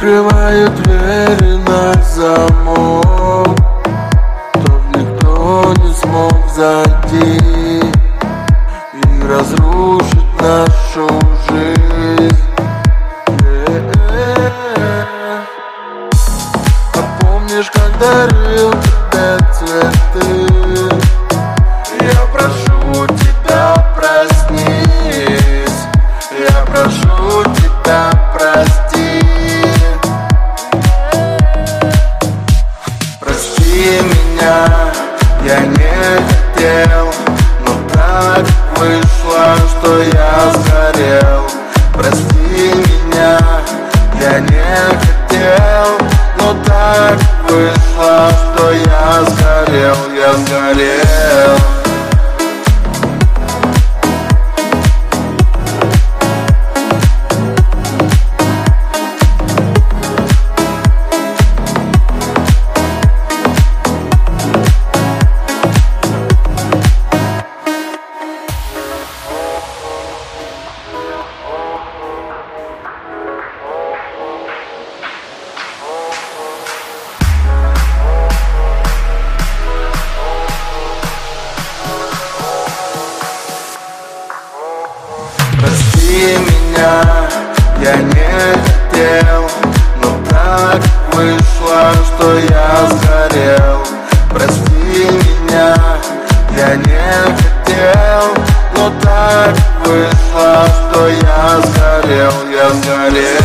Закрываю двери на замок, чтоб никто не смог зайти и разрушить нашу жизнь. А помнишь, как дарил тебе цветы? Я прошу тебя, проснись. Я прошу тебя, прости. Прости меня, я не хотел, но так вышло, что я сгорел. Прости меня, я не хотел, но так вышло, что я сгорел, я сгорел. Прости меня, я не хотел, но так вышло, что я сгорел. Прости меня, я не хотел, но так вышло, что я сгорел, я сгорел.